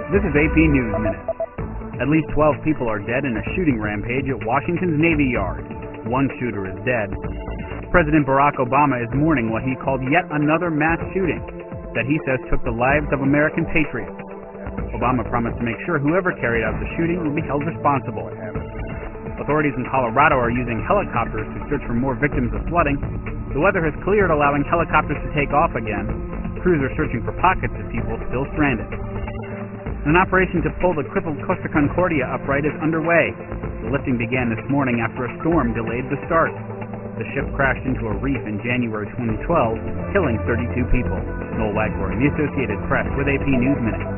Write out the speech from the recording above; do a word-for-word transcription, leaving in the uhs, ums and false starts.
This is A P News Minute. At least twelve people are dead in a shooting rampage at Washington's Navy Yard. One shooter is dead. President Barack Obama is mourning what he called yet another mass shooting that he says took the lives of American patriots. Obama promised to make sure whoever carried out the shooting will be held responsible. Authorities in Colorado are using helicopters to search for more victims of flooding. The weather has cleared, allowing helicopters to take off again. Crews are searching for pockets of people still stranded. An operation to pull the crippled Costa Concordia upright is underway. The lifting began this morning after a storm delayed the start. The ship crashed into a reef in January twenty twelve, killing thirty-two people. Noel Wagler, the Associated Press, with A P News Minute.